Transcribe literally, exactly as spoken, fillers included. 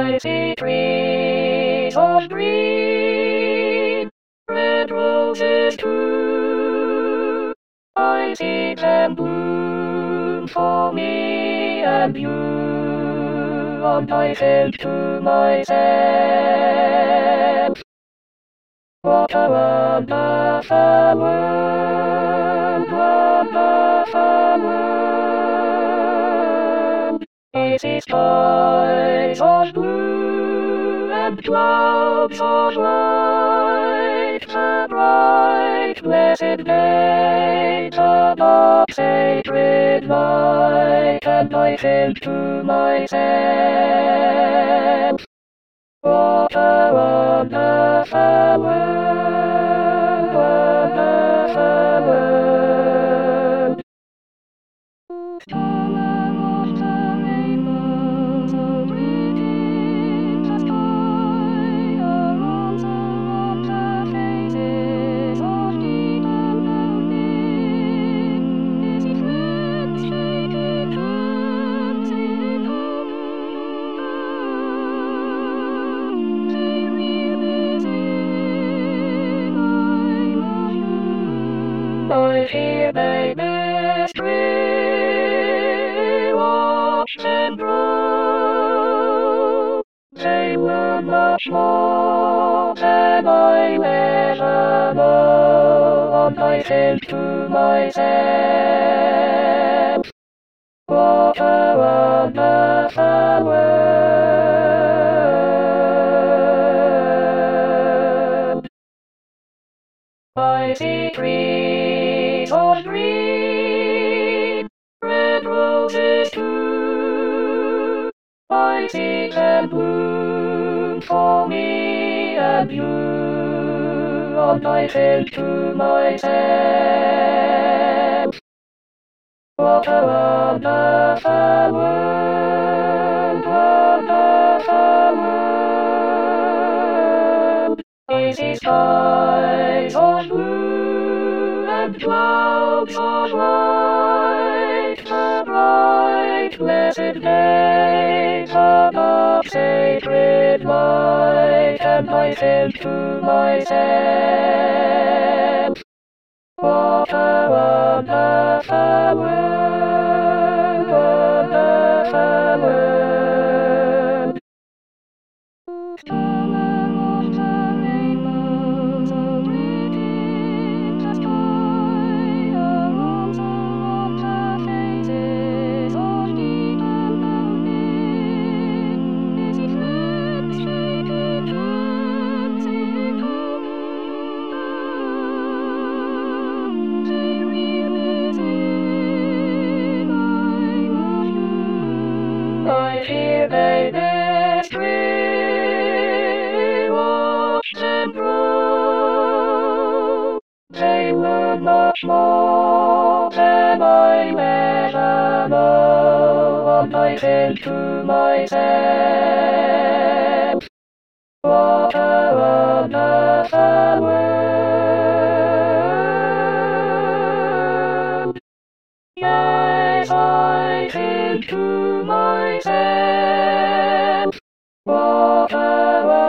I see trees of green, red roses too. I see them bloom for me and you, and I think to myself, what a wonderful world, wonderful world. Easy skies of blue and clouds of white, the bright blessed day, the dark sacred night, and I think to myself, what a wonderful world, wonderful world. Starlight, the rainbow, so pretty in the sky, around the faces of people lonely. Is it friends shaking hands in I hear my mystery, watch them grow. They were much more than I ever know, and I think to myself, what a wonderful world. I see trees of green, red roses too. I see them bloom for me and you, and I think to myself, what a wonderful world, wonderful world. Easy skies of blue and clouds of white, the bright blessed day, the dark sacred night, and I think to myself, what a wonderful world, wonderful world. Starlight, the rainbow, so pretty in the sky, around the faces of people lonely. Is it friends shaking hands in They really seem I love you. I hear they mystery, watch them grow. They were much more than I ever know, and I think to myself, what a wonderful world. Yes, I think to myself, what a